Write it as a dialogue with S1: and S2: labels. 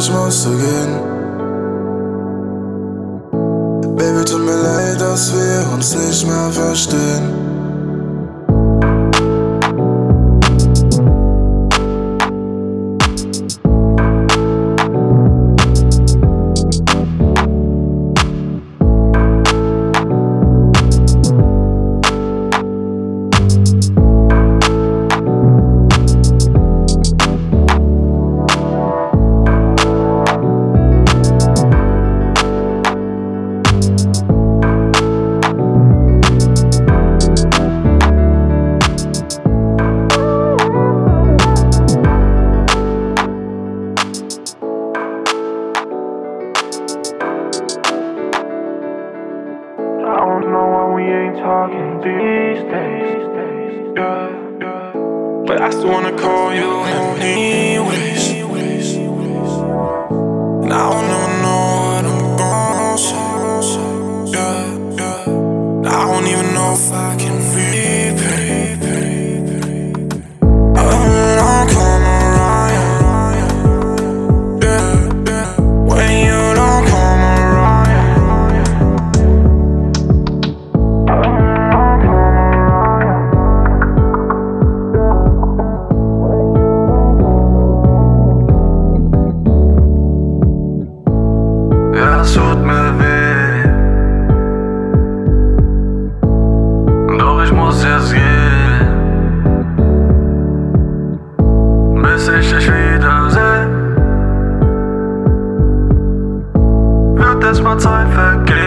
S1: ich musste gehen. Baby, tut mir leid, dass wir uns nicht mehr verstehen.
S2: I don't know why we ain't talking these days, yeah. But I still wanna call you anyways. And I don't never know what I'm gon' say, yeah. And I don't even know if I can repay. Don't come around, yeah. When you don't come around,
S1: ja, es tut mir weh, doch ich muss jetzt gehen, bis ich dich wiederseh, wird erst mal Zeit vergehen.